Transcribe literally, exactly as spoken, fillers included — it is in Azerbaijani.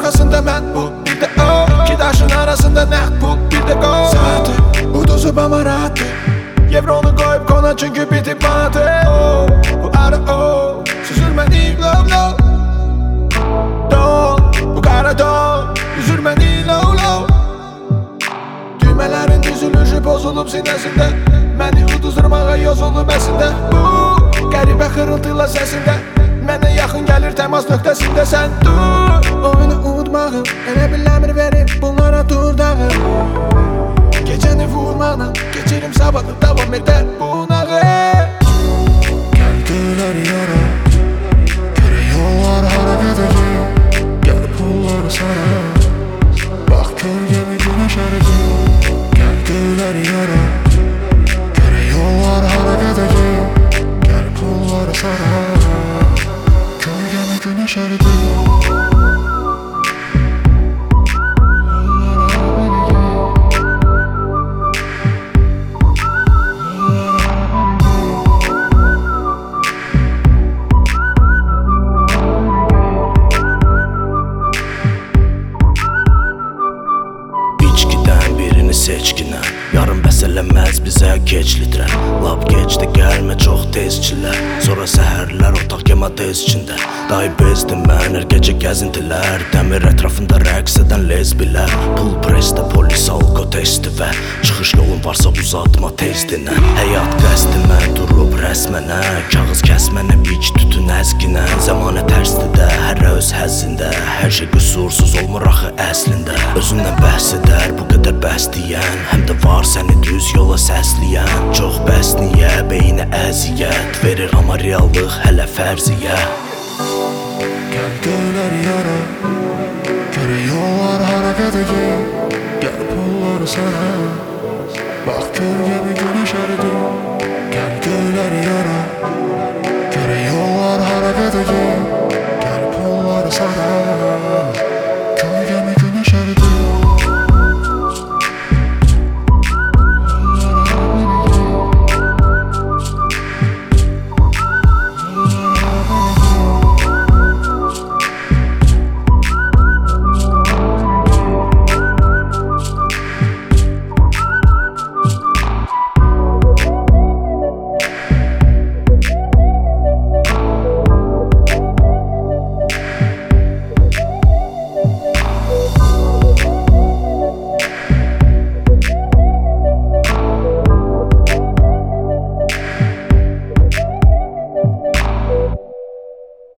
arkasında mən bu, bir də o. İki daşın arasında nəqd pul, bir də qol. Saatı, uduzub ama rahatı. Evronu koyup kona çünkü bitip matı. Oh, bu ara o, süzülmedi low low. Don, bu kara don, üzülmedi low low. Düğmelerin düzülüşü bozulup sinesinde. Məni uduzdurmağa yozulub əsində. Bu, qəribə xırıltıla səsində. Mənə yaxın gəlir təmas nöqtəsində sən dur. Oyunu unutmağım, elə bil əmr verib bunlara dur dağım. Gecəni vurmaqla, keçirim sabahı davam edər bu nağıl. Gəldiler yara, görək yollar hara gedəcək. Gəl pulları sana, bax kölgəmi günəş ərəcək. Gəldiler yara, görək yollar hara gedəcək. Gəl pulları sana, kölgəmi günəş ərəcək. Seçkinə, yarın bəs eləməz bizə geç litrə. Lap gecdə gəlmə çox tezçilər. Sonra səhərlər otaq yema tez içində. Day bezdim mən hər gecə gəzintilər. Dəmir ətrafında rəqs edən lezbilər. Pul presdə polis alqo testi və çıxış yolun varsa uzatma tezdinə. Həyat qəsdimə durub rəsmənə. Kağız kəsmənə biç tütün əzginə. Zəmanə tərsdir də hərə öz həzzində. Hər şey qüsursuz olmur axı əslində. Özündən bəhs edər bu qədər bəs deyən. Həm də var səni düz yola səsləyən. Çox bəs niyə beyinə əziyyət verir amma reallıq hələ fərziyə. Gəldilər yara, görək yollar hara gedəcək. Gəl pulları sana, bax kölgəmi günəş əridi.